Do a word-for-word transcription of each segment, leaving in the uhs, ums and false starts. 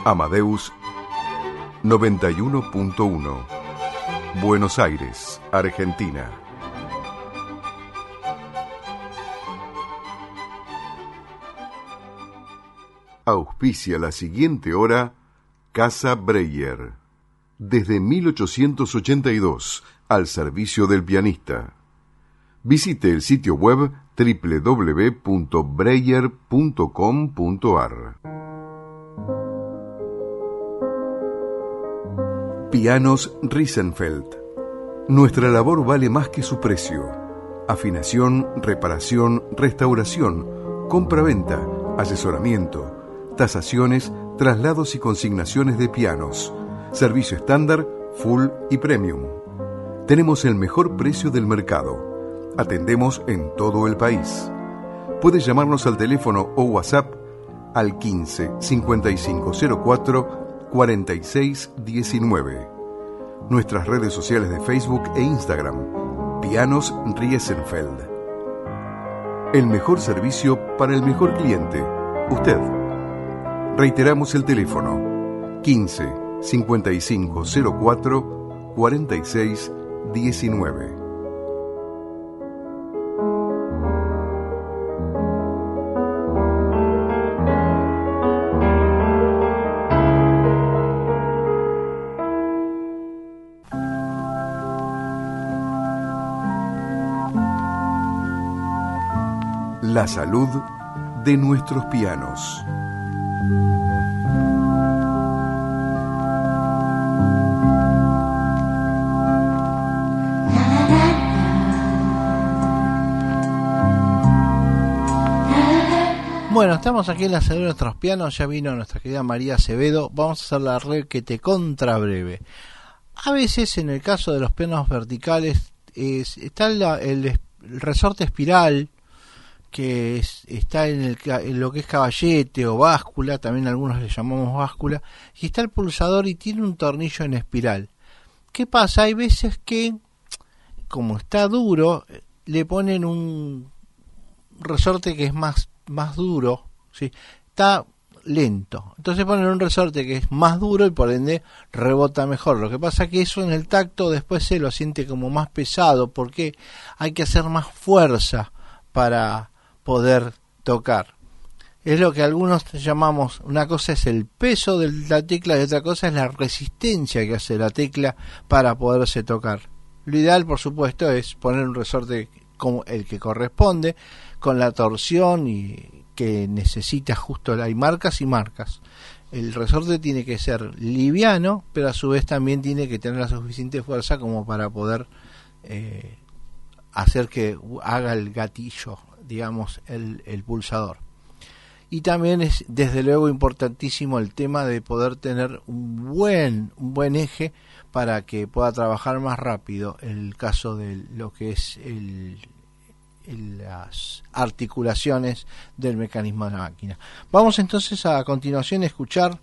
Amadeus noventa y uno punto uno, Buenos Aires, Argentina. Auspicia la siguiente hora Casa Breyer. Desde mil ochocientos ochenta y dos, al servicio del pianista. Visite el sitio web doble u doble u doble u punto breyer punto com punto a r. Pianos Riesenfeld. Nuestra labor vale más que su precio. Afinación, reparación, restauración, compra-venta, asesoramiento, tasaciones, traslados y consignaciones de pianos. Servicio estándar, full y premium. Tenemos el mejor precio del mercado. Atendemos en todo el país. Puedes llamarnos al teléfono o WhatsApp al quince, cincuenta y cinco cero cuatro, cuarenta y seis diecinueve. Nuestras redes sociales de Facebook e Instagram, Pianos Riesenfeld. El mejor servicio para el mejor cliente, usted. Reiteramos el teléfono, quince, cincuenta y cinco cero cuatro, cuarenta y seis diecinueve. La salud de nuestros pianos. Bueno, estamos aquí en la salud de nuestros pianos. Ya vino nuestra querida María Acevedo. Vamos a hacer la requete contra breve. A veces, en el caso de los pianos verticales, es, está la, el, el resorte espiral, que es, está en, el, en lo que es caballete o báscula, también algunos le llamamos báscula, y está el pulsador y tiene un tornillo en espiral. ¿Qué pasa? Hay veces que, como está duro, le ponen un resorte que es más, más duro, ¿sí? Está lento, entonces ponen un resorte que es más duro y por ende rebota mejor. Lo que pasa es que eso en el tacto después se lo siente como más pesado, porque hay que hacer más fuerza para poder tocar. Es lo que algunos llamamos, una cosa es el peso de la tecla y otra cosa es la resistencia que hace la tecla para poderse tocar. Lo ideal, por supuesto, es poner un resorte como el que corresponde, con la torsión y que necesita justo. Hay marcas y marcas. El resorte tiene que ser liviano, pero a su vez también tiene que tener la suficiente fuerza como para poder eh, hacer que haga el gatillo, digamos, el, el pulsador. Y también es desde luego importantísimo el tema de poder tener un buen un buen eje para que pueda trabajar más rápido el caso de lo que es el, el, las articulaciones del mecanismo de la máquina. Vamos entonces a, a continuación a escuchar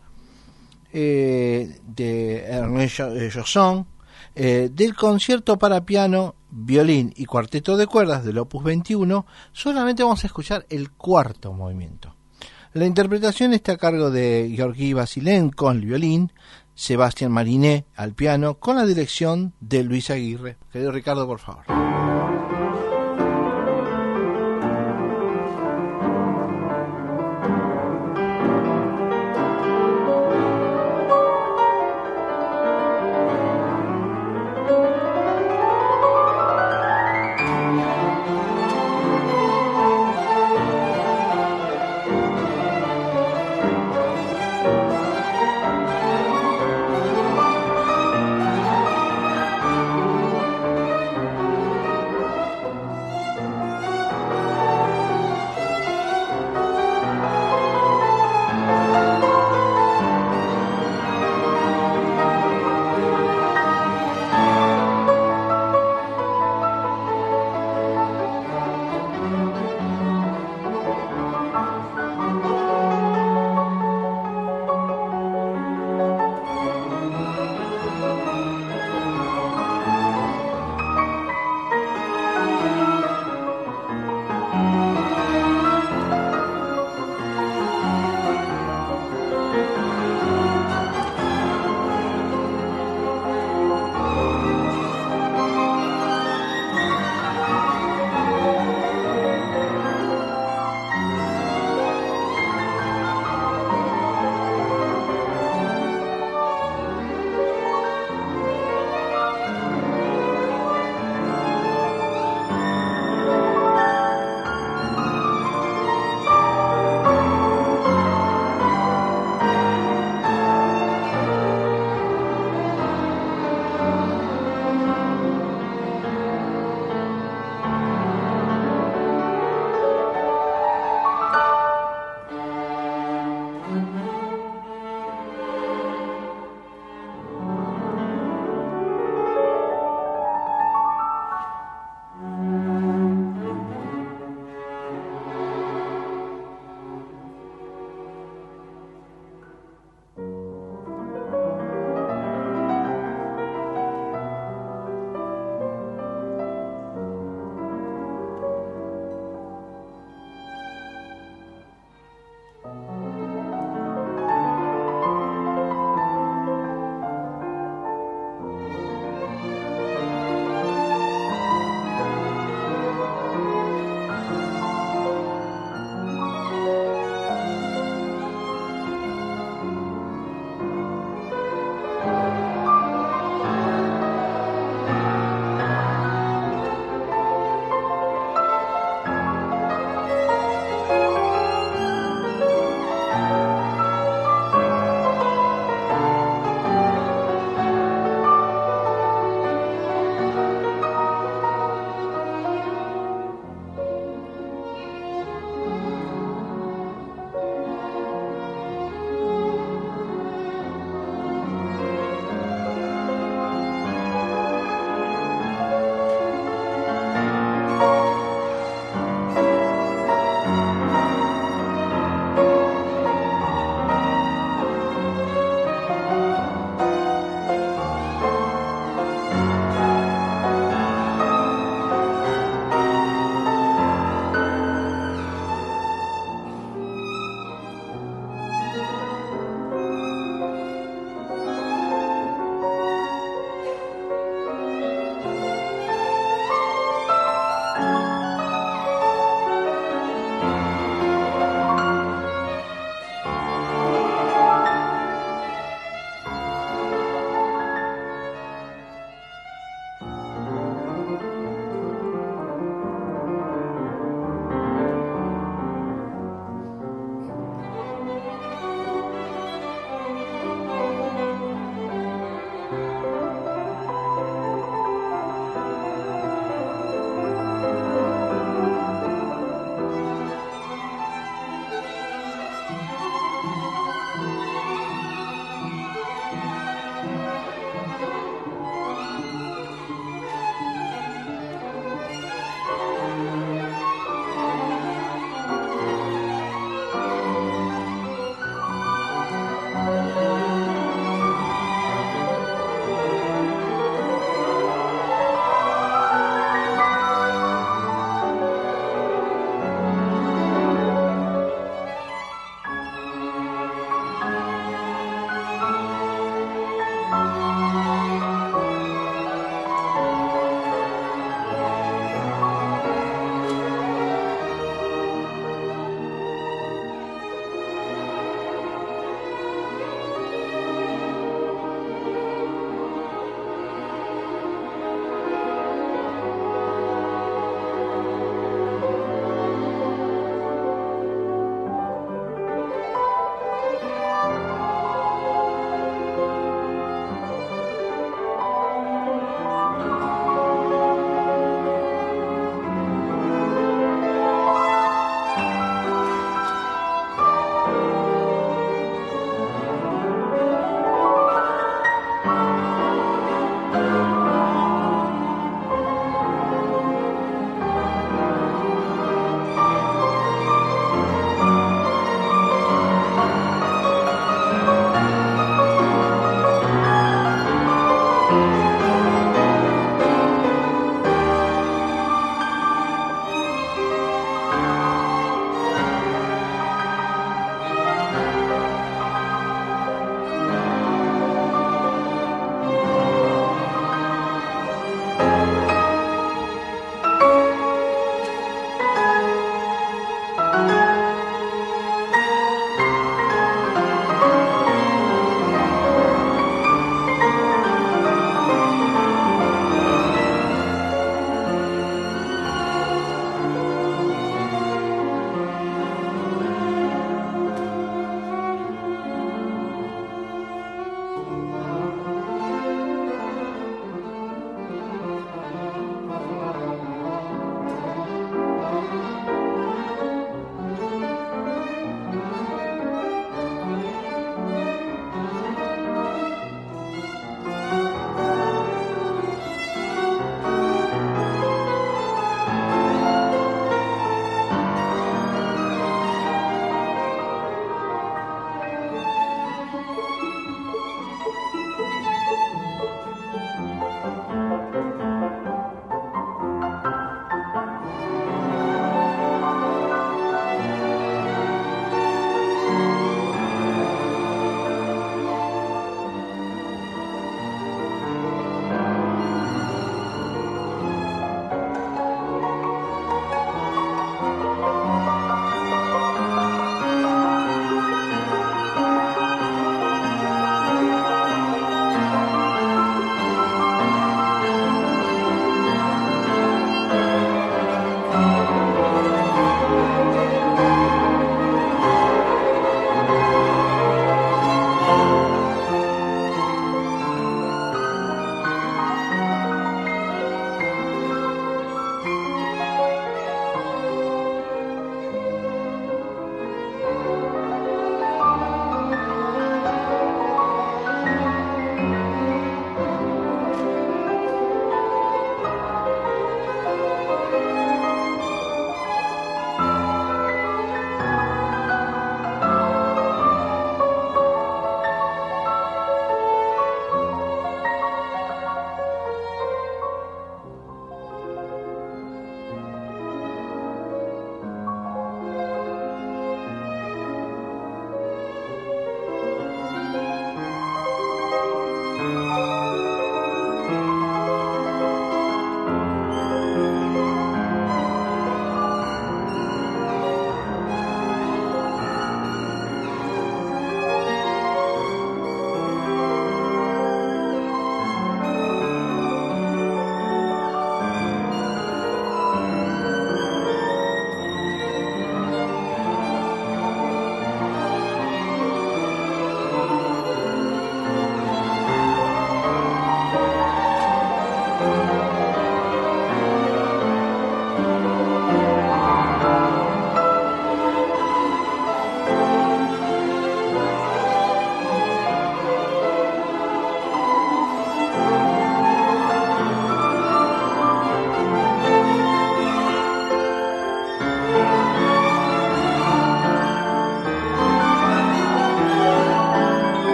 eh, de Ernest Josson, Eh, del concierto para piano, violín y cuarteto de cuerdas del opus veintiuno. Solamente vamos a escuchar el cuarto movimiento. La interpretación está a cargo de Georgi Vasilenko al violín, Sebastián Mariné al piano, con la dirección de Luis Aguirre. Querido Ricardo, por favor.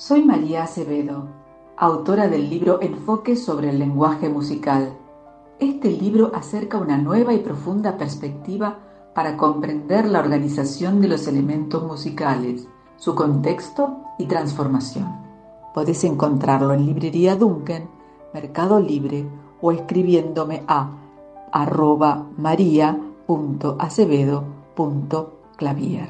Soy María Acevedo, autora del libro Enfoques sobre el lenguaje musical. Este libro acerca una nueva y profunda perspectiva para comprender la organización de los elementos musicales, su contexto y transformación. Podés encontrarlo en Librería Duncan, Mercado Libre o escribiéndome a arroba maria punto acevedo punto clavier.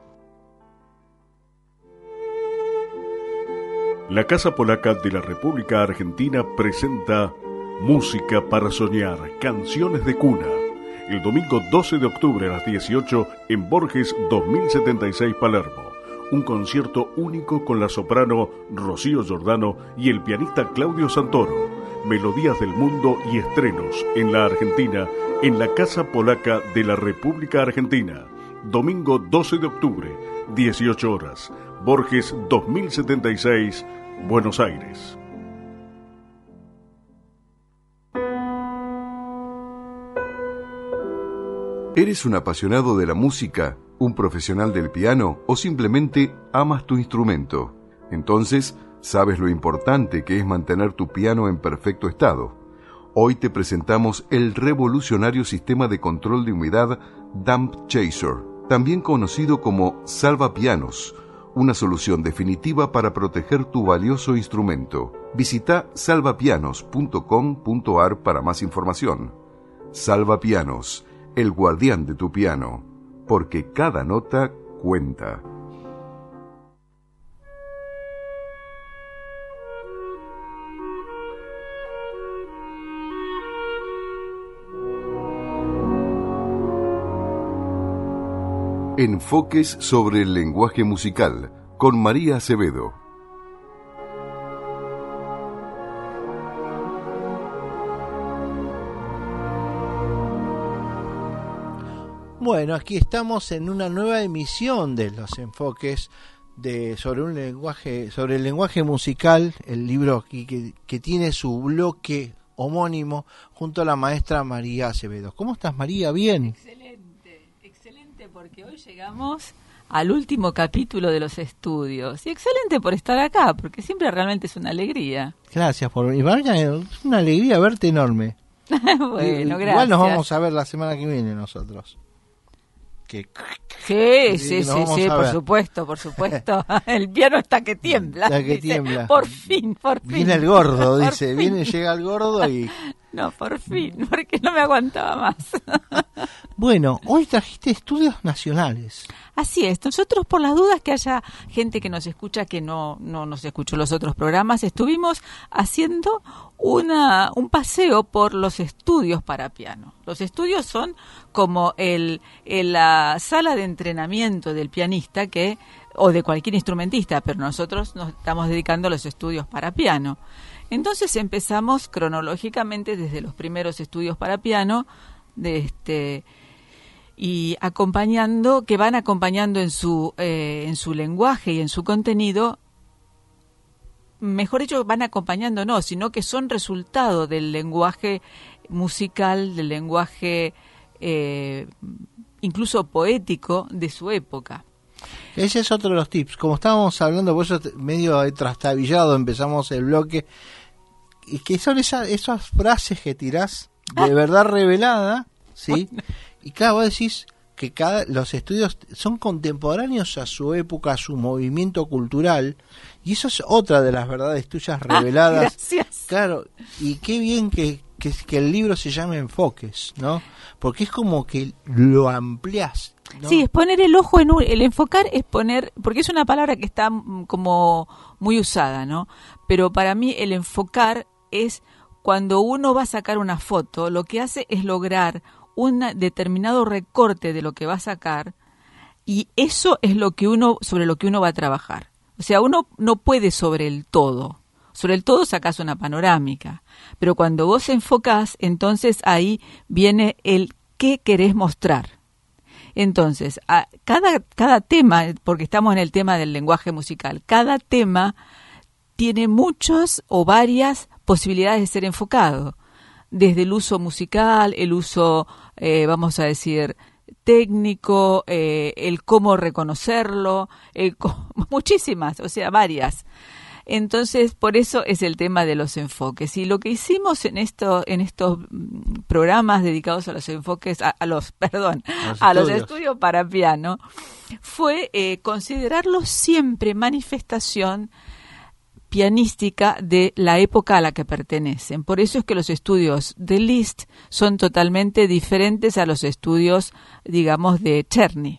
La Casa Polaca de la República Argentina presenta Música para Soñar, Canciones de Cuna. El domingo doce de octubre a las dieciocho en Borges dos mil setenta y seis, Palermo. Un concierto único con la soprano Rocío Giordano y el pianista Claudio Santoro. Melodías del mundo y estrenos en la Argentina en la Casa Polaca de la República Argentina. Domingo doce de octubre, dieciocho horas. Borges dos mil setenta y seis, Buenos Aires. ¿Eres un apasionado de la música, un profesional del piano o simplemente amas tu instrumento? Entonces, sabes lo importante que es mantener tu piano en perfecto estado. Hoy te presentamos el revolucionario sistema de control de humedad Damp Chaser, también conocido como Salvapianos, una solución definitiva para proteger tu valioso instrumento. Visita salvapianos punto com punto a r para más información. Salvapianos, el guardián de tu piano, porque cada nota cuenta. Enfoques sobre el lenguaje musical, con María Acevedo. Bueno, aquí estamos en una nueva emisión de los enfoques de sobre un lenguaje, sobre el lenguaje musical, el libro aquí que, que tiene su bloque homónimo junto a la maestra María Acevedo. ¿Cómo estás, María? ¿Bien? Excelente, excelente, porque hoy llegamos al último capítulo de los estudios. Y excelente por estar acá, porque siempre realmente es una alegría. Gracias por venir. Es una alegría verte enorme. Bueno, gracias. Igual nos vamos a ver la semana que viene nosotros. Que, sí, sí, sí, sí, por supuesto, por supuesto. El piano está que tiembla. Está que dice, tiembla. Por fin, por fin. Viene el gordo, dice. Fin. Viene, llega el gordo y... No, por fin, porque no me aguantaba más. Bueno, hoy trajiste estudios nacionales. Así es, nosotros por las dudas que haya gente que nos escucha que no, no nos escuchó los otros programas, estuvimos haciendo una, un paseo por los estudios para piano. Los estudios son como el, el, la sala de entrenamiento del pianista que o de cualquier instrumentista, pero nosotros nos estamos dedicando a los estudios para piano. Entonces empezamos cronológicamente desde los primeros estudios para piano, de este y acompañando, que van acompañando en su eh, en su lenguaje y en su contenido, mejor dicho, van acompañando no, sino que son resultado del lenguaje musical, del lenguaje eh, incluso poético de su época. Ese es otro de los tips. Como estábamos hablando, por eso medio trastabillado empezamos el bloque, y que son esas, esas frases que tirás de ah. verdad revelada, ¿sí? Bueno. Y claro, vos decís que cada los estudios son contemporáneos a su época, a su movimiento cultural, y eso es otra de las verdades tuyas reveladas. Ah, gracias. Claro, y qué bien que, que, que el libro se llame Enfoques, ¿no? Porque es como que lo ampliás, ¿no? Sí, es poner el ojo en un, el enfocar es poner, porque es una palabra que está como muy usada, ¿no? Pero para mí el enfocar es cuando uno va a sacar una foto, lo que hace es lograr un determinado recorte de lo que va a sacar, y eso es lo que uno, sobre lo que uno va a trabajar. O sea, uno no puede sobre el todo. Sobre el todo sacás una panorámica, pero cuando vos enfocás, entonces ahí viene el qué querés mostrar. Entonces, a cada, cada tema, porque estamos en el tema del lenguaje musical, cada tema tiene muchas o varias posibilidades de ser enfocado. Desde el uso musical, el uso, eh, vamos a decir, técnico, eh, el cómo reconocerlo, el cómo, muchísimas, o sea, varias. Entonces, por eso es el tema de los enfoques. Y lo que hicimos en esto, en estos programas dedicados a los enfoques, a, a los, perdón, los a los estudios para piano, fue eh, considerarlos siempre manifestación pianística de la época a la que pertenecen. Por eso es que los estudios de Liszt son totalmente diferentes a los estudios, digamos, de Czerny.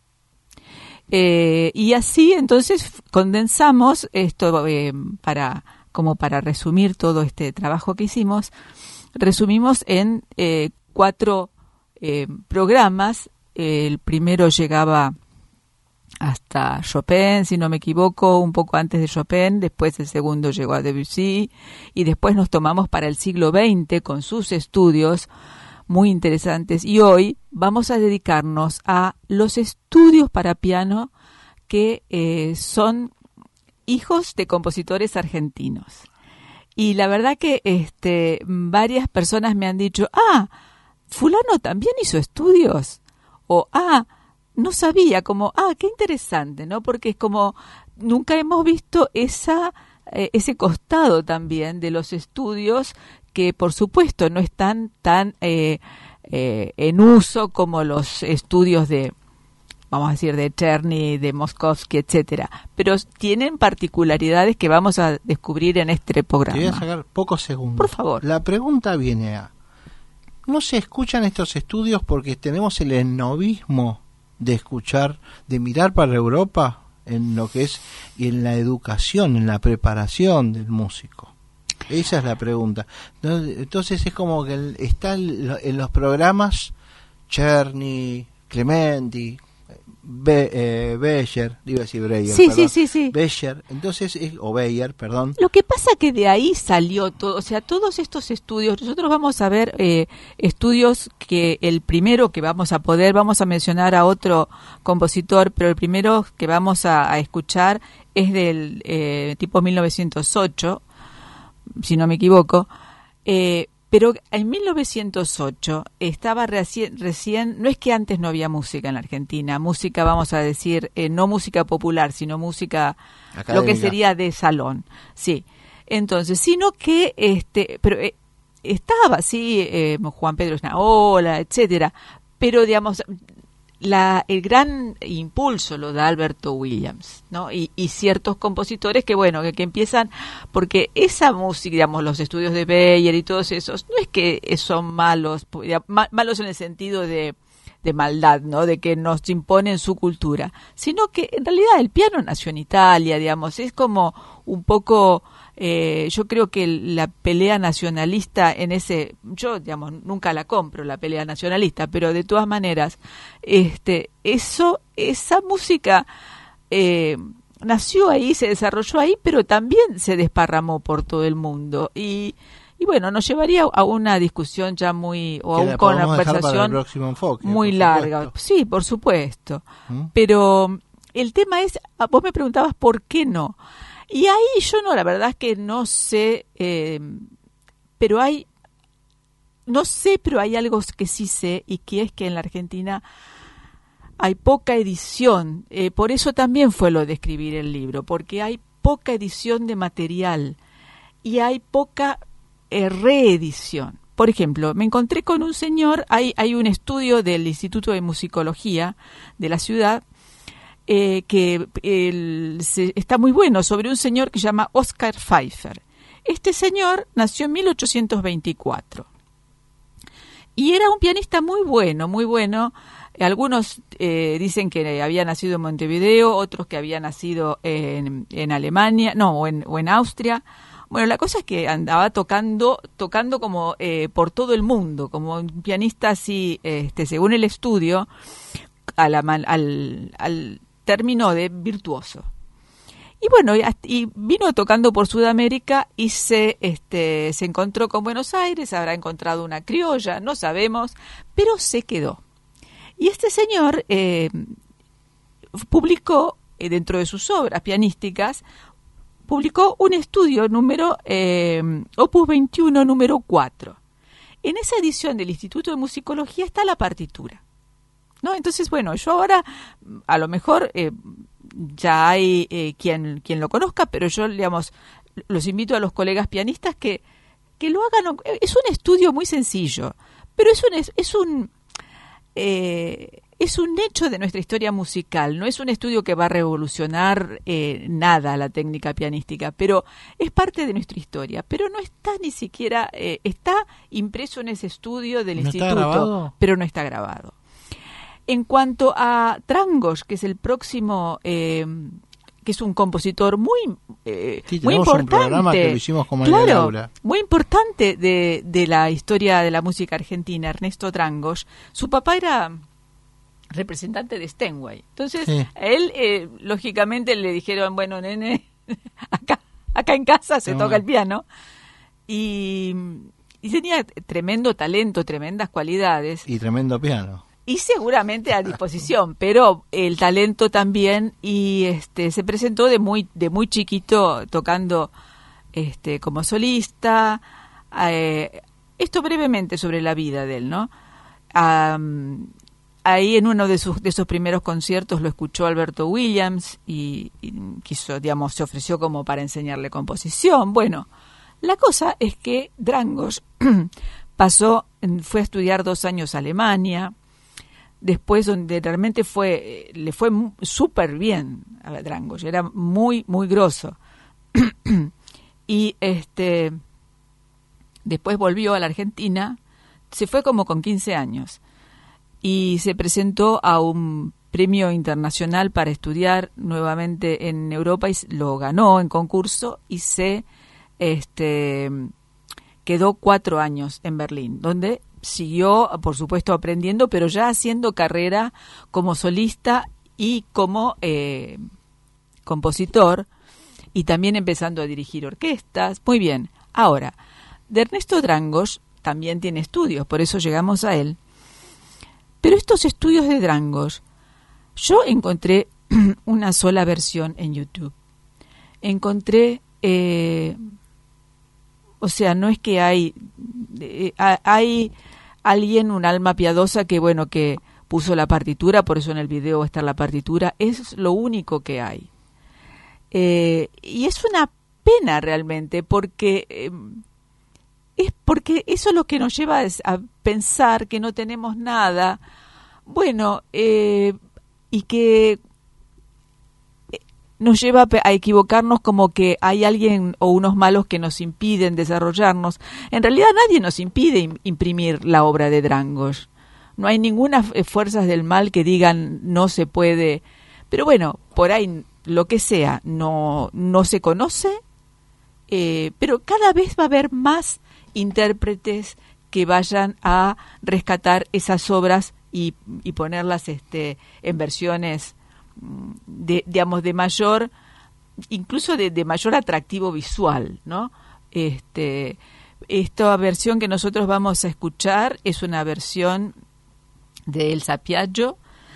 Eh, y así entonces condensamos esto eh, para como para resumir todo este trabajo que hicimos, resumimos en eh, cuatro eh, programas. El primero llegaba hasta Chopin, si no me equivoco, un poco antes de Chopin, después el segundo llegó a Debussy, y después nos tomamos para el siglo veinte con sus estudios muy interesantes, y hoy vamos a dedicarnos a los estudios para piano que eh, son hijos de compositores argentinos. Y la verdad que este, varias personas me han dicho, ah, fulano también hizo estudios, o ah, no sabía, como, ah, qué interesante, ¿no? Porque es como, nunca hemos visto esa, eh, ese costado también de los estudios que por supuesto no están tan eh, eh, en uso como los estudios de, vamos a decir, de Czerny, de Moskowski, etcétera, pero tienen particularidades que vamos a descubrir en este programa. Te voy a sacar pocos segundos. Por favor. La pregunta viene a, ¿no se escuchan estos estudios porque tenemos el esnovismo de escuchar, de mirar para Europa en lo que es y en la educación, en la preparación del músico? Esa es la pregunta. Entonces es como que está en los programas Czerny, Clementi, Be, eh, Beyer, iba a decir Breyer, sí, perdón, sí, sí, sí. Beyer, entonces es, o Beyer, perdón. Lo que pasa que de ahí salió todo, o sea, todos estos estudios. Nosotros vamos a ver eh, estudios que el primero que vamos a poder, vamos a mencionar a otro compositor, pero el primero que vamos a, a escuchar es del eh, tipo mil novecientos ocho, si no me equivoco. Eh, Pero en mil novecientos ocho estaba recién, recién, no es que antes no había música en la Argentina, música, vamos a decir, eh, no música popular, sino música, académica, lo que sería de salón, sí. Entonces, sino que, este, pero eh, estaba, sí, eh, Juan Pedro Esnaola, etcétera, pero digamos, la, el gran impulso lo da Alberto Williams, ¿no? Y, y ciertos compositores que, bueno, que, que empiezan, porque esa música, digamos, los estudios de Beyer y todos esos, no es que son malos, malos en el sentido de, de maldad, ¿no? De que nos imponen su cultura, sino que en realidad el piano nació en Italia, digamos, es como un poco... Eh, yo creo que la pelea nacionalista en ese, yo digamos nunca la compro la pelea nacionalista, pero de todas maneras, este, eso, esa música eh, nació ahí, se desarrolló ahí, pero también se desparramó por todo el mundo y, y bueno, nos llevaría a una discusión ya muy, o a una conversación enfoque, muy larga. Supuesto. Sí, por supuesto. ¿Mm? Pero el tema es, vos me preguntabas por qué no. Y ahí yo no, la verdad es que no sé, eh, pero hay, no sé, pero hay algo que sí sé, y que es que en la Argentina hay poca edición. Eh, por eso también fue lo de escribir el libro, porque hay poca edición de material y hay poca eh, reedición. Por ejemplo, me encontré con un señor, hay, hay un estudio del Instituto de Musicología de la ciudad, Eh, que el, se, está muy bueno, sobre un señor que se llama Oscar Pfeiffer. Este señor nació en mil ochocientos veinticuatro y era un pianista muy bueno, muy bueno. Algunos eh, dicen que había nacido en Montevideo, otros que había nacido en, en Alemania, no, o en, o en Austria. Bueno, la cosa es que andaba tocando, tocando como eh, por todo el mundo, como un pianista así, este, según el estudio, a la, al, al término de virtuoso. Y bueno, y, y vino tocando por Sudamérica y se este se encontró con Buenos Aires, habrá encontrado una criolla, no sabemos, pero se quedó. Y este señor eh, publicó, eh, dentro de sus obras pianísticas, publicó un estudio número eh, Opus veintiuno, número cuatro. En esa edición del Instituto de Musicología está la partitura, ¿no? Entonces, bueno, yo ahora a lo mejor eh, ya hay eh, quien quien lo conozca, pero yo, digamos, los invito a los colegas pianistas que, que lo hagan. Es un estudio muy sencillo, pero es un, es, es un eh, es un hecho de nuestra historia musical. No es un estudio que va a revolucionar eh, nada la técnica pianística, pero es parte de nuestra historia. Pero no está ni siquiera, eh, está impreso en ese estudio del ¿No está instituto, grabado? pero no está grabado. En cuanto a Drangos, que es el próximo, eh, que es un compositor muy, eh, Sí, muy tenemos importante, un programa que lo hicimos con María claro, Laura. muy importante de, de la historia de la música argentina, Ernesto Drangos. Su papá era representante de Steinway. Entonces, Sí. a él, eh, lógicamente, le dijeron, bueno, nene, acá, acá en casa se No, toca bueno. el piano. Y, y tenía tremendo talento, tremendas cualidades. Y tremendo piano. Y seguramente a disposición, pero el talento también, y este se presentó de muy de muy chiquito tocando este como solista. Eh, esto brevemente sobre la vida de él, ¿no? Um, ahí en uno de sus de esos primeros conciertos lo escuchó Alberto Williams y, y quiso, digamos, se ofreció como para enseñarle composición. Bueno, la cosa es que Drangos pasó, fue a estudiar dos años a Alemania. Después, donde realmente fue, le fue súper bien a Drangos, era muy, muy grosso. Y este después volvió a la Argentina, se fue como con quince años, y se presentó a un premio internacional para estudiar nuevamente en Europa, y lo ganó en concurso, y se este quedó cuatro años en Berlín, donde siguió, por supuesto, aprendiendo, pero ya haciendo carrera como solista y como eh, compositor, y también empezando a dirigir orquestas. Muy bien. Ahora, de Ernesto Drangos también tiene estudios, por eso llegamos a él. Pero estos estudios de Drangos, yo encontré una sola versión en YouTube. Encontré... Eh, o sea, no es que hay... Eh, hay alguien, un alma piadosa que, bueno, que puso la partitura, por eso en el video está la partitura, es lo único que hay. Eh, y es una pena realmente, porque eh, es porque eso es lo que nos lleva a pensar que no tenemos nada, bueno, eh, y que nos lleva a equivocarnos como que hay alguien o unos malos que nos impiden desarrollarnos. En realidad nadie nos impide imprimir la obra de Drangos. No hay ninguna fuerzas del mal que digan no se puede. Pero bueno, por ahí lo que sea no, no se conoce, eh, pero cada vez va a haber más intérpretes que vayan a rescatar esas obras y, y ponerlas este, en versiones de, digamos, de mayor, incluso de, de mayor atractivo visual, ¿no? Este, esta versión que nosotros vamos a escuchar es una versión de El Sapiaggio,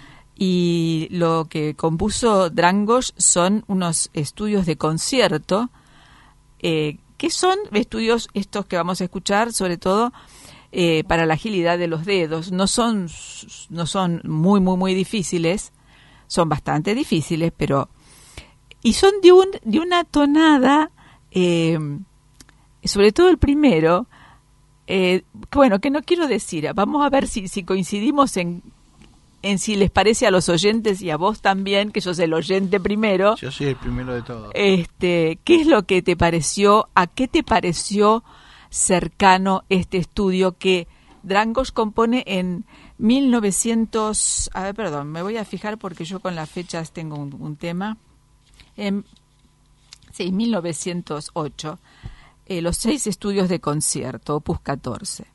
y lo que compuso Drangos son unos estudios de concierto, eh, que son estudios estos que vamos a escuchar, sobre todo eh, para la agilidad de los dedos. No son, no son muy, muy, muy difíciles. Son bastante difíciles, pero... Y son de, un, de una tonada, eh, sobre todo el primero, eh, bueno, que no quiero decir, vamos a ver si, si coincidimos en, en si les parece a los oyentes y a vos también, que sos el oyente primero. Yo soy el primero de todos. Este, ¿qué es lo que te pareció, a qué te pareció cercano este estudio que Drangos compone en mil novecientos, a ver, perdón, me voy a fijar porque yo con las fechas tengo un, un tema. En, sí, mil novecientos ocho, eh, los seis estudios de concierto, opus catorce.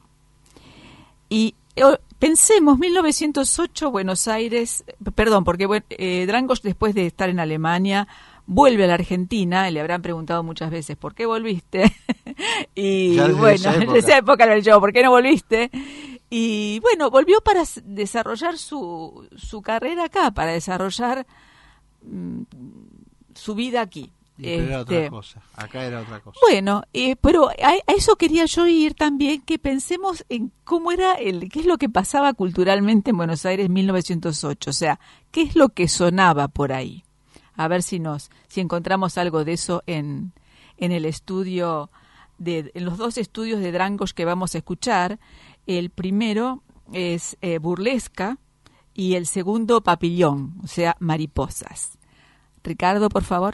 Y eh, pensemos, mil novecientos ocho, Buenos Aires, perdón, porque bueno, eh, Drangos, después de estar en Alemania, vuelve a la Argentina, y le habrán preguntado muchas veces, ¿por qué volviste? Y ya desde bueno, esa época. en esa época era el yo, ¿por qué no volviste? Y bueno, volvió para desarrollar su, su carrera acá, para desarrollar mm, su vida aquí. Y pero era Este, otra cosa, acá era otra cosa. Bueno, eh, pero a, a eso quería yo ir también, que pensemos en cómo era, el qué es lo que pasaba culturalmente en Buenos Aires en mil novecientos ocho, o sea, qué es lo que sonaba por ahí. a ver si nos si encontramos algo de eso en, en el estudio, de, en los dos estudios de Drangos que vamos a escuchar. El primero es eh, Burlesca y el segundo Papillón, o sea, Mariposas. Ricardo, por favor.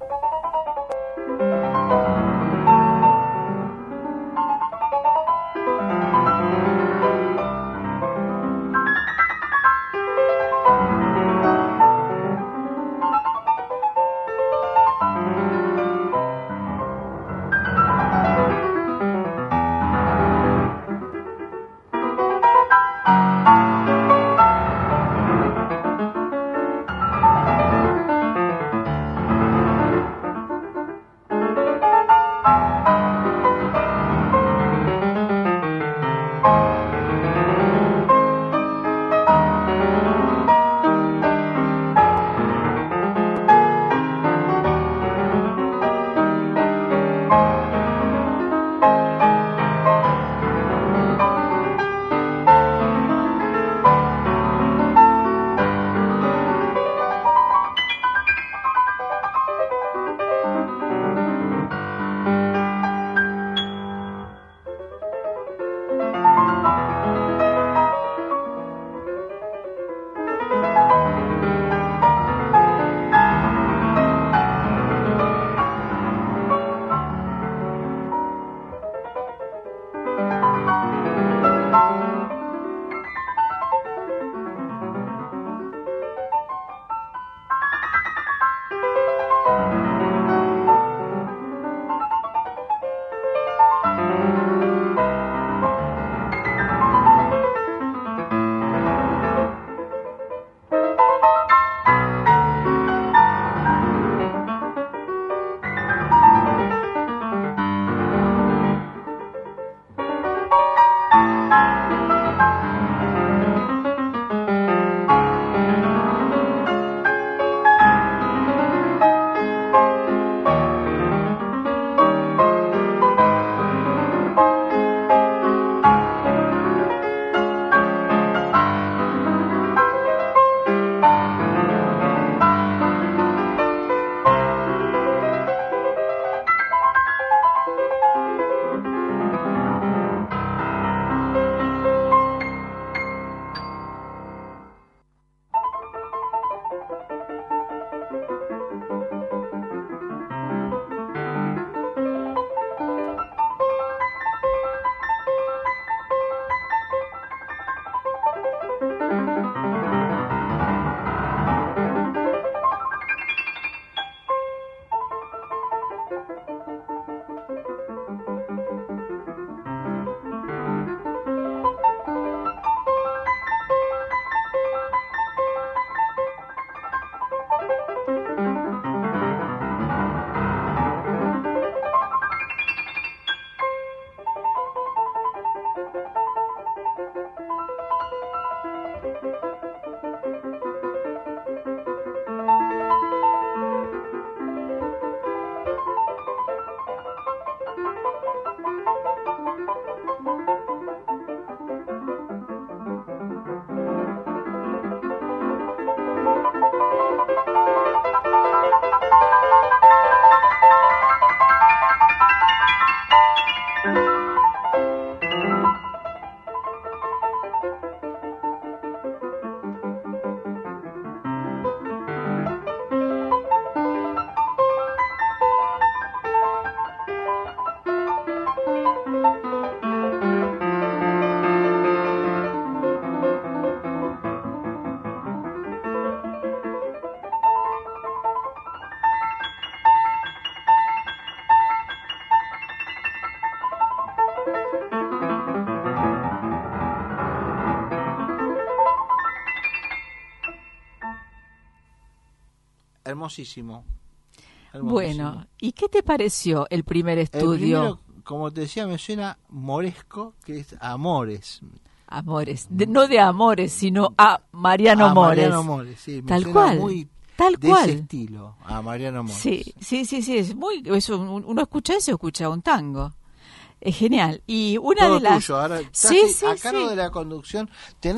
Hermosísimo. Hermosísimo. Bueno, ¿y qué te pareció el primer estudio? El primero, como te decía, me suena moresco, que es Amores. Amores, de, no de Amores, sino a Mariano a Mores. Mariano Mores, sí, me tal suena cual, muy tal de cual. ese estilo, a Mariano Mores. Sí, sí, sí, sí, es muy, eso, uno escucha eso, escucha un tango. Es genial. Y una Todo de las tuyo. Ahora, sí, estás sí, a cargo sí. de la conducción. ¿Tenés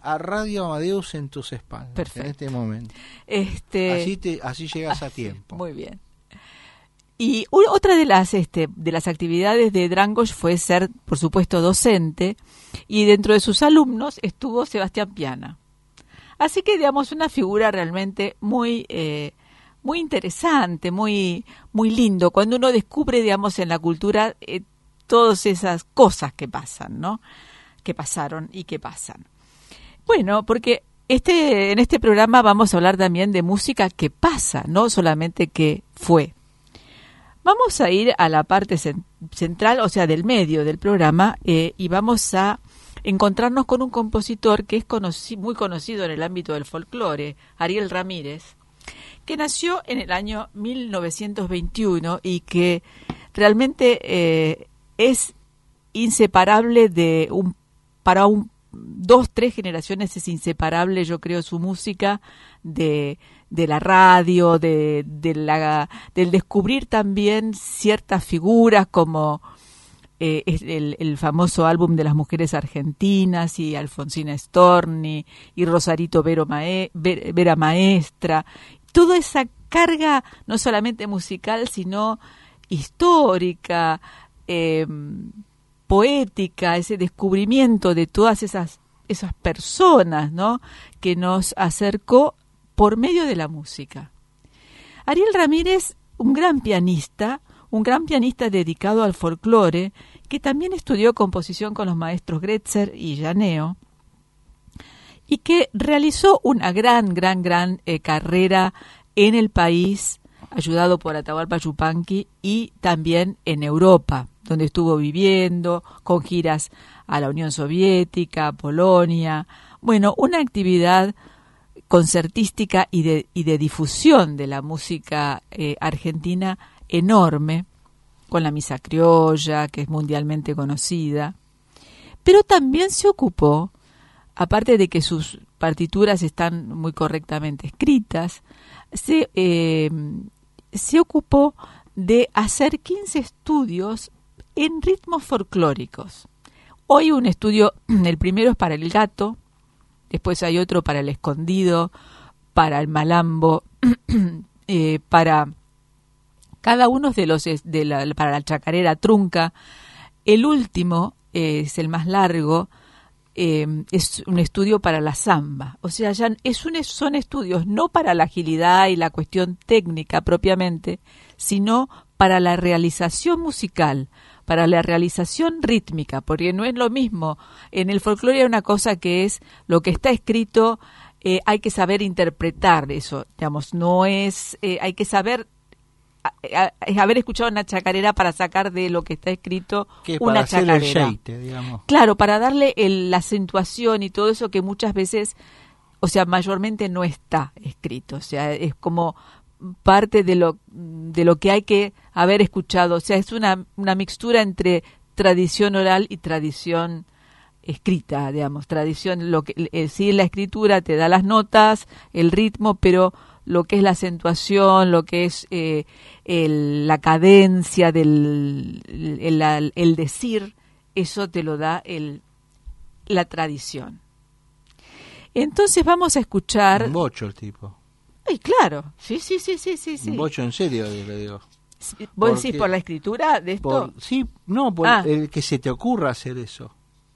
a Radio Amadeus en tus espaldas. Perfecto. En este momento. Este... Así, te, así llegas a tiempo. Muy bien. Y u- otra de las este, de las actividades de Drangos fue ser, por supuesto, docente, y dentro de sus alumnos estuvo Sebastián Piana. Así que, digamos, una figura realmente muy eh, muy interesante, muy muy lindo, cuando uno descubre, digamos, en la cultura eh, todas esas cosas que pasan, ¿no? Que pasaron y que pasan. Bueno, porque este en este programa vamos a hablar también de música que pasa, no solamente que fue. Vamos a ir a la parte cent- central, o sea, del medio del programa, eh, y vamos a encontrarnos con un compositor que es conoci- muy conocido en el ámbito del folclore, Ariel Ramírez, que nació en el año mil novecientos veintiuno y que realmente eh, es inseparable de un para un dos, tres generaciones es inseparable, yo creo, su música de, de la radio, de, de la, del descubrir también ciertas figuras como eh, el, el famoso álbum de las mujeres argentinas y Alfonsina Storni y Rosarito Vero Mae, Ver, Vera Maestra. Toda esa carga no solamente musical, sino histórica, eh, poética, ese descubrimiento de todas esas esas personas, ¿no?, que nos acercó por medio de la música. Ariel Ramírez, un gran pianista, un gran pianista dedicado al folclore, que también estudió composición con los maestros Gretzer y Llaneo, y que realizó una gran, gran, gran eh, carrera en el país, ayudado por Atahualpa Yupanqui, y también en Europa, donde estuvo viviendo, con giras a la Unión Soviética, a Polonia. Bueno, una actividad concertística y de, y de difusión de la música eh, argentina enorme, con la misa criolla, que es mundialmente conocida. Pero también se ocupó, aparte de que sus partituras están muy correctamente escritas, se, eh, se ocupó de hacer quince estudios en ritmos folclóricos. Hoy un estudio, el primero es para el gato, después hay otro para el escondido, para el malambo, eh, para cada uno de los, de la, para la chacarera trunca. El último eh, es el más largo, eh, es un estudio para la samba. O sea, ya es un, son estudios no para la agilidad y la cuestión técnica propiamente, sino para la realización musical, para la realización rítmica, porque no es lo mismo. En el folclore hay una cosa que es lo que está escrito, eh, hay que saber interpretar eso, digamos, no es, eh, hay que saber a, a, haber escuchado una chacarera para sacar de lo que está escrito que una para chacarera. Hacer el sheite, digamos. Claro, para darle el, la acentuación y todo eso que muchas veces, o sea, mayormente no está escrito, o sea, es como parte de lo de lo que hay que haber escuchado, o sea, es una una mixtura entre tradición oral y tradición escrita, digamos, tradición, lo que eh, sí, la escritura te da las notas, el ritmo, pero lo que es la acentuación, lo que es eh, el, la cadencia del el, el, el decir, eso te lo da el la tradición. Entonces vamos a escuchar un bocho el tipo. Ay, claro, sí, sí, sí, sí, sí, sí. Un bocho en serio, le digo. ¿Vos Porque, decís por la escritura de esto? Por, sí, no, por ah. el que se te ocurra hacer eso.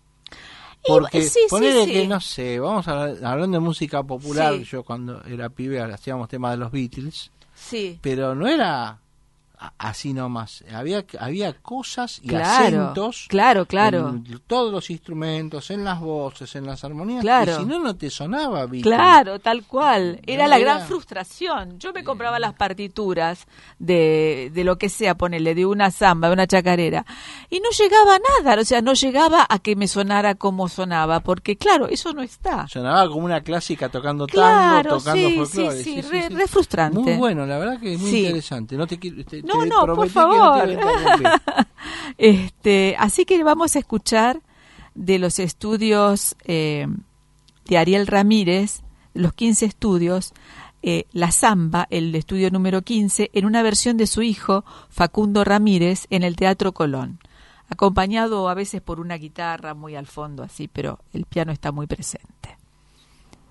Porque, y, sí, ponele sí, que, sí. no sé, vamos a hablando de música popular, sí. yo cuando era pibe hacíamos temas de los Beatles, sí. pero no era así nomás, había había cosas y claro, acentos claro, claro. en todos los instrumentos, en las voces, en las armonías, claro. y si no, no te sonaba Beatles. Claro, tal cual, era no la era... gran frustración. Yo me compraba las partituras de, de lo que sea, ponele, de una samba, de una chacarera, y no llegaba a nada, o sea, no llegaba a que me sonara como sonaba, porque claro, eso no está. Sonaba como una clásica tocando claro, tango, tocando sí, folclore. Sí, sí, sí, re, sí, sí. re frustrante. Muy bueno, la verdad que es muy sí. interesante. No te quiero... Te, No, te no, por favor. No este, así que vamos a escuchar de los estudios eh, de Ariel Ramírez, los quince estudios, eh, la samba, el estudio número quince, en una versión de su hijo Facundo Ramírez en el Teatro Colón, acompañado a veces por una guitarra muy al fondo así, pero el piano está muy presente.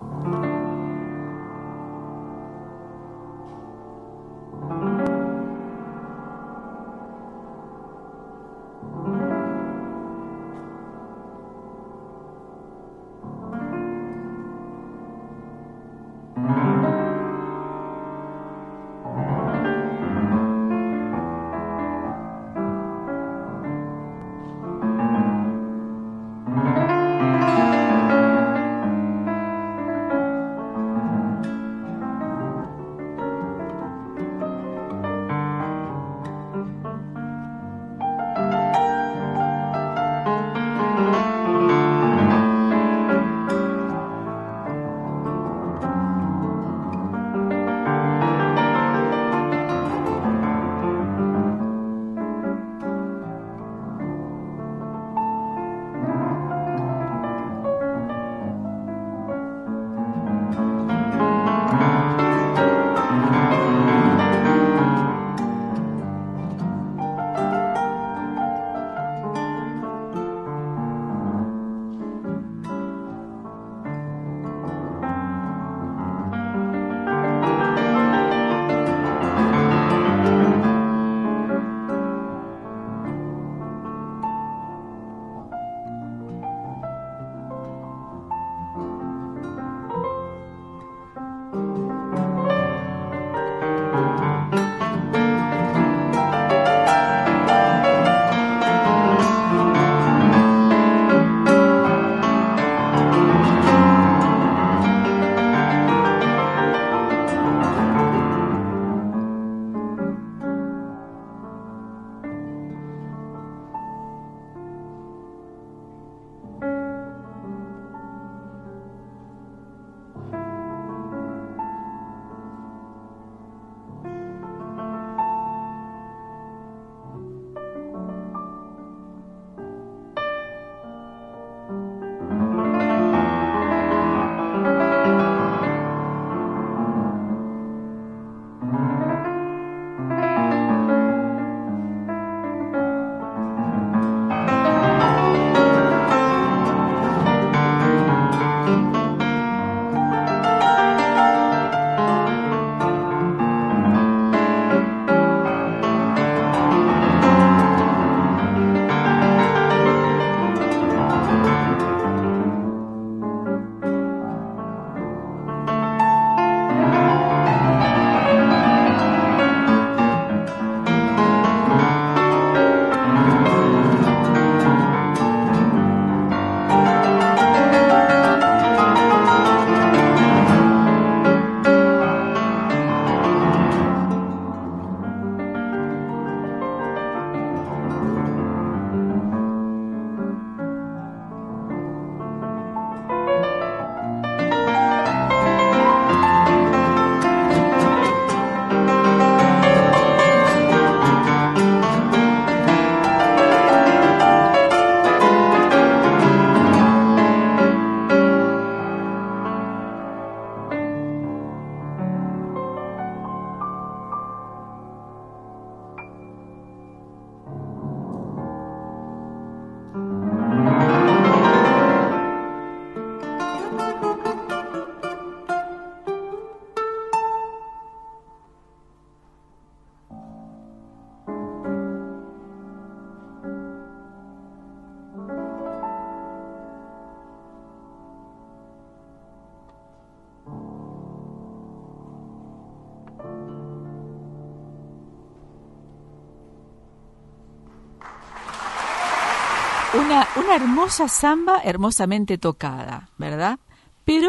Una, una hermosa samba hermosamente tocada, ¿verdad? Pero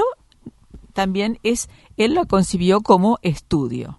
también es, él lo concibió como estudio.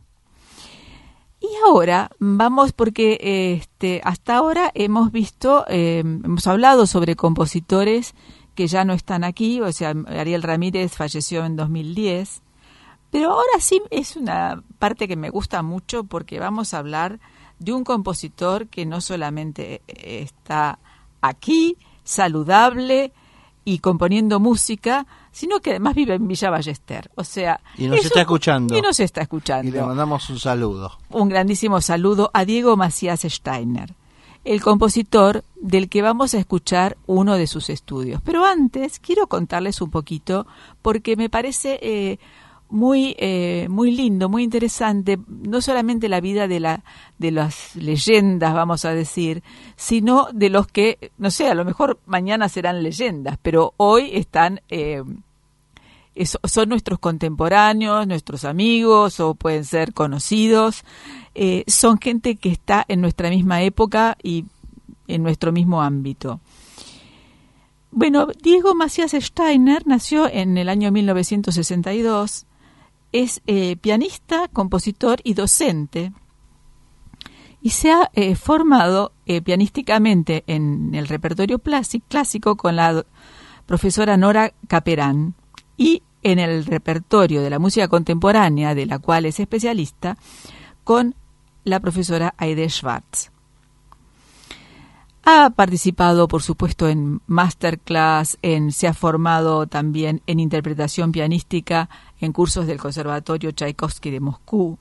Y ahora vamos, porque este, hasta ahora hemos visto, eh, hemos hablado sobre compositores que ya no están aquí, o sea, Ariel Ramírez falleció en dos mil diez, pero ahora sí es una parte que me gusta mucho porque vamos a hablar de un compositor que no solamente está aquí, saludable y componiendo música, sino que además vive en Villa Ballester. O sea, y nos está un, escuchando. Y nos está escuchando. Y le mandamos un saludo. Un grandísimo saludo a Diego Macías Steiner. el compositor del que vamos a escuchar uno de sus estudios. Pero antes quiero contarles un poquito, porque me parece eh, muy eh, muy lindo, muy interesante, no solamente la vida de la de las leyendas, vamos a decir, sino de los que, no sé, a lo mejor mañana serán leyendas, pero hoy están eh, es, son nuestros contemporáneos, nuestros amigos, o pueden ser conocidos. Eh, son gente que está en nuestra misma época y en nuestro mismo ámbito. Bueno, Diego Macías Steiner nació en el año mil novecientos sesenta y dos. Es eh, pianista, compositor y docente, y se ha eh, formado eh, pianísticamente en el repertorio clásico con la profesora Nora Caperán, y en el repertorio de la música contemporánea, de la cual es especialista, con la profesora Aide Schwartz. Ha participado, por supuesto, en masterclass, en, se ha formado también en interpretación pianística en cursos del Conservatorio Tchaikovsky de Moscú,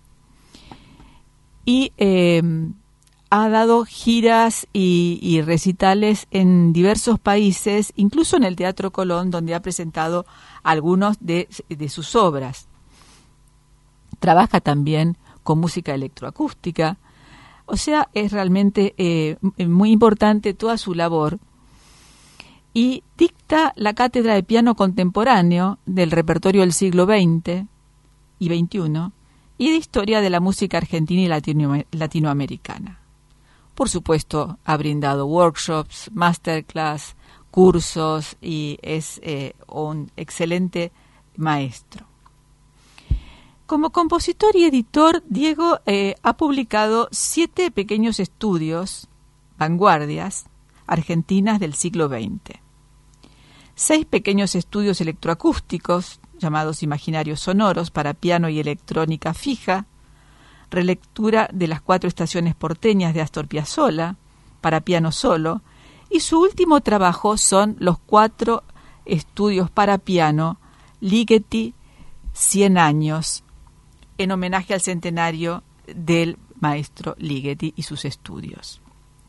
y eh, ha dado giras y, y recitales en diversos países, incluso en el Teatro Colón, donde ha presentado algunos de, de sus obras. Trabaja también con música electroacústica. O sea, es realmente eh, muy importante toda su labor, y dicta la cátedra de piano contemporáneo del repertorio del siglo veinte y veintiuno y de historia de la música argentina y latino, latinoamericana. Por supuesto, ha brindado workshops, masterclass, cursos, y es eh, un excelente maestro. Como compositor y editor, Diego eh, ha publicado siete pequeños estudios, vanguardias, argentinas del siglo veinte. Seis pequeños estudios electroacústicos, llamados Imaginarios Sonoros, para piano y electrónica fija, relectura de las cuatro estaciones porteñas de Astor Piazzolla, para piano solo, y su último trabajo son los cuatro estudios para piano Ligeti cien años, en homenaje al centenario del maestro Ligeti y sus estudios.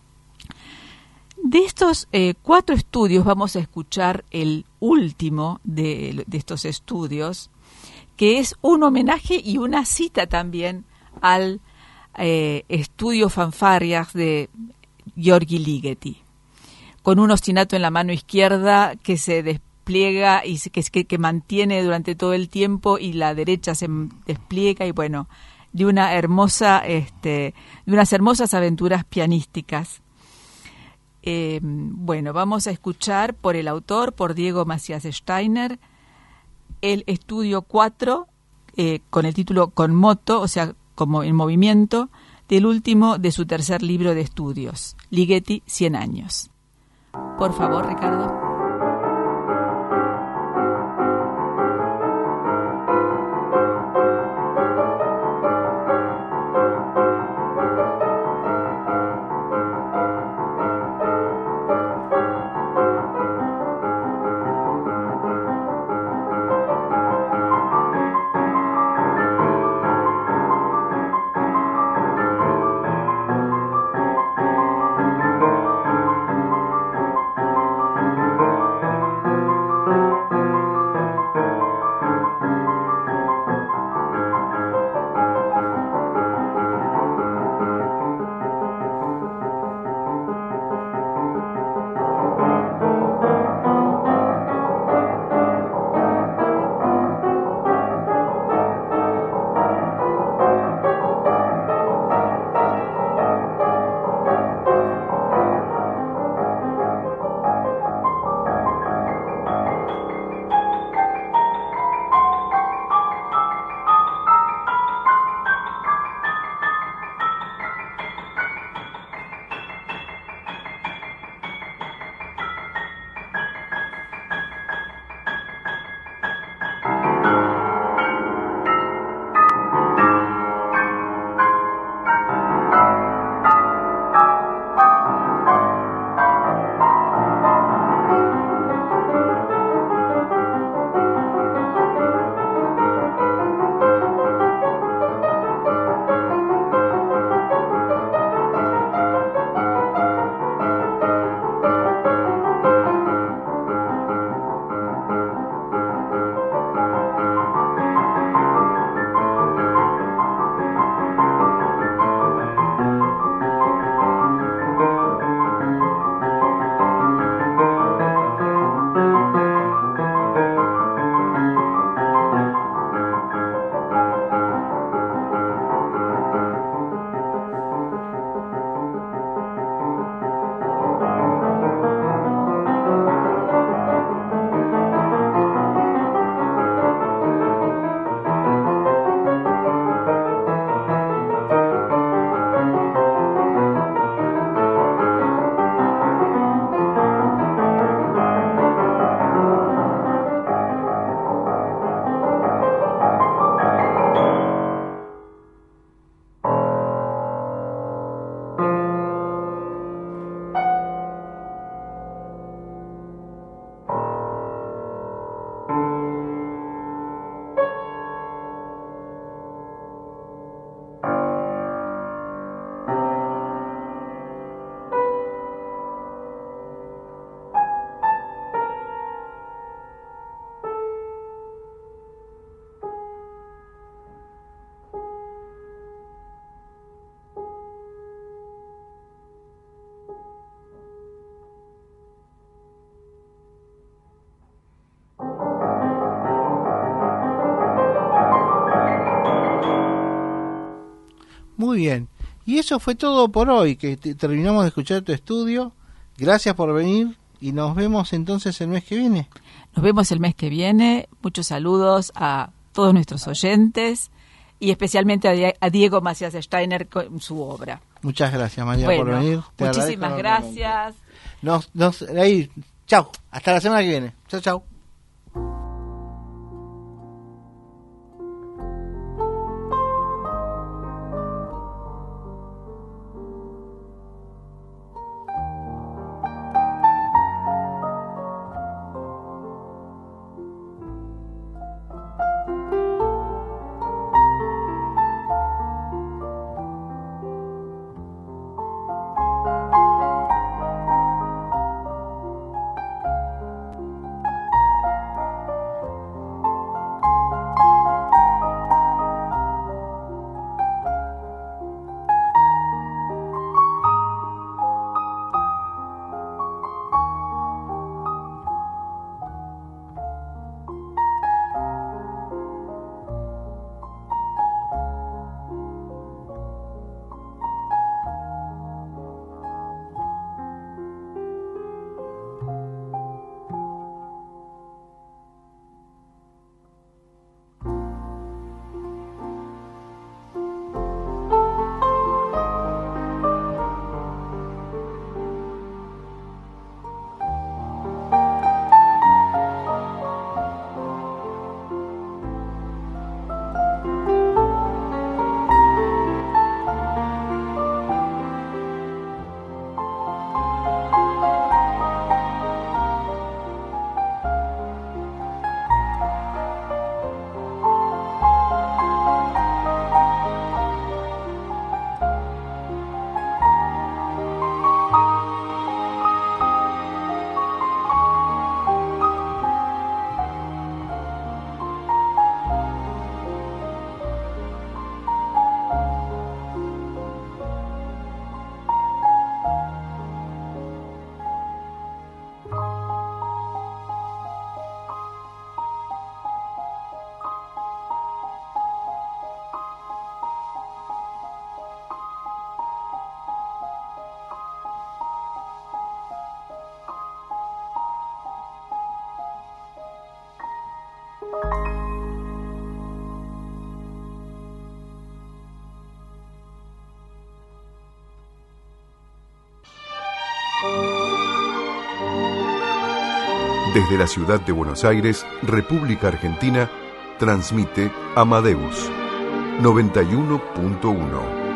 De estos eh, cuatro estudios vamos a escuchar el último de, de estos estudios, que es un homenaje y una cita también al eh, estudio Fanfarias de György Ligeti, con un ostinato en la mano izquierda que se despliega y que, que, que mantiene durante todo el tiempo, y la derecha se despliega, y bueno, de una hermosa, este, de unas hermosas aventuras pianísticas. Eh, bueno, vamos a escuchar por el autor, por Diego Macías Steiner, el estudio cuatro, eh, con el título Con moto, o sea, como en movimiento, del último de su tercer libro de estudios, Ligeti cien años. Por favor, Ricardo. Thank you. Muy bien. Y eso fue todo por hoy, que te- terminamos de escuchar tu estudio. Gracias por venir y nos vemos entonces el mes que viene. Nos vemos el mes que viene. Muchos saludos a todos nuestros oyentes y especialmente a, Die- a Diego Macías Steiner con su obra. Muchas gracias, María, Bueno, por venir. Te muchísimas agradezco enormemente. gracias. Nos, nos, ahí, chao. Hasta la semana que viene. Chao, chao. Desde la ciudad de Buenos Aires, República Argentina, transmite Amadeus noventa y uno punto uno.